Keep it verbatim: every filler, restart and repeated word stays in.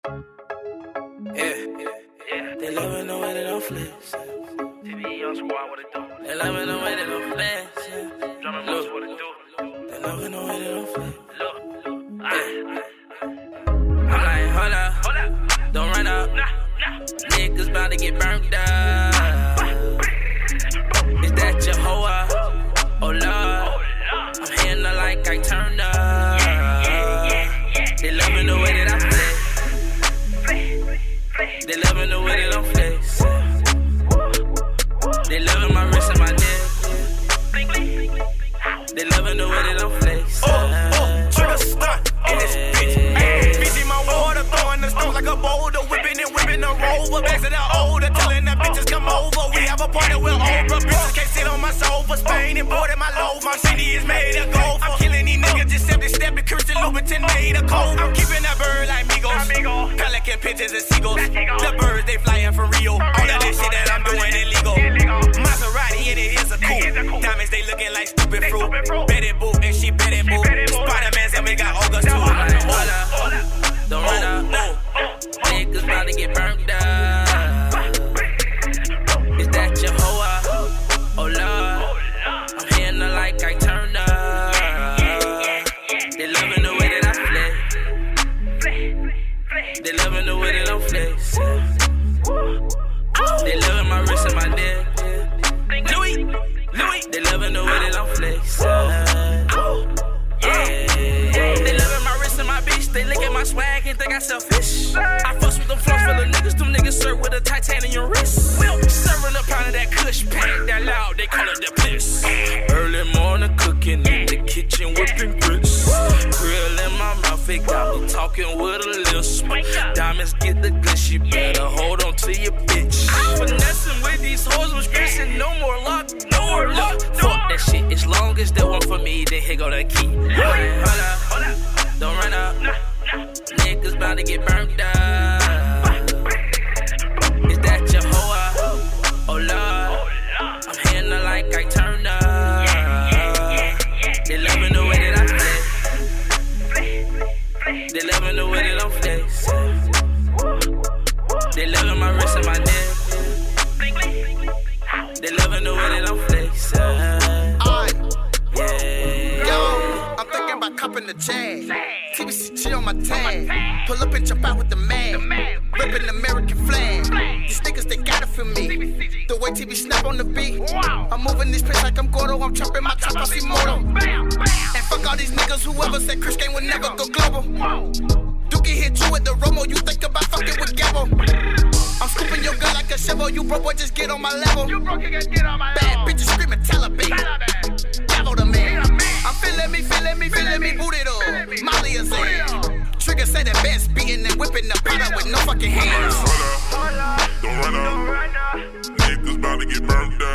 Yeah, yeah. They loving the way they don't flex. T V Young Squad, what it do? They loving the way they don't flex. Yeah. Drumming Moose, what it do? They loving the way they don't flex. Look, look, Yeah. I'm like, hold up, hold up, don't run up. nah, nah. Niggas about to get burnt up. Is that Jehovah? Oh Lord, I'm hitting her like I turned up. They loving the way that I flex. They loving the way that I'm flex. They loving my wrist and my neck. They loving the way that I'm flex. Oh, oh, trigger stunt in this bitch. Ay, bitch in my water, throwing the stones like a boulder, whipping and whipping the rover. Back to the older, telling the bitches come over. We have a party with Oprah. Bitches can't sit on my sofa. Spain and boarded my loaf. My city is made of gold. I'm killing these niggas, just stepping, stepping. Christian Louboutin made a cold. I'm keeping that bird like Migos. Pelican pigeons and seagulls. The birds, they flying from Rio. All of this shit that I'm doing illegal. Maserati and it is a coupe. Diamonds, they looking like stupid fruit. Betty Boop and she Betty Boop. Spider-Man's and we got August too. Like, hold up, don't run up. Niggas about to get burnt up. Is that Jehovah? Oh Lord, I'm hitting her like I turned up. They loving the way that I flex. They loving the way that I'm flex. They loving my wrist and my neck. Louis, Louis. They loving the way that I'm flex. Yeah. They loving my wrist and my bitch. They look at my swag and think I selfish. I fuss with them floors full of niggas. Them niggas serve with a titanium wrist. Serving a pound of that kush pack that loud. They call it the bliss. Early morning cooking in the kitchen whipping grits. Grill in my mouth, it got me talking with a lisp. Diamonds get the gliss. You better hold on to your bitch. Finessing with these hoes was stressing. No more luck, no more luck. Fuck that shit. As long as they want for me, then here go the key. Hold up, hold up, don't run up. Niggas bout to get burnt up. Is that Jehovah? Oh Lord, I'm hitting her like I turned up. They loving the way that I flex. They loving the way that I'm flex. They loving my wrist and my neck. They loving the way that I'm flex. Yeah. Yo, I'm thinking about copping the jag. T B C G on my tag. Pull up and jump out with the mag. Ripping the American flag. These niggas, they gotta feel me. The way T V snap on the beat. I'm moving this place like I'm Gordo. I'm chopping my chop, I see Moto. And fuck all these niggas, whoever said Chris Game would never go global. Dookie hit you with the Romo, you think about fucking with Gabbo. I'm scooping your gun like a shovel. You broke boy, just get on my level. You broke, you get on my level. Bad bitches screaming Taliban. Gabbo the man. I'm feeling me, feeling me, feeling me, booted up. Molly is in. Trigger say the best, beating and whipping the pot up with no fucking hands. Hold up, don't run up. Niggas bout to get burnt up.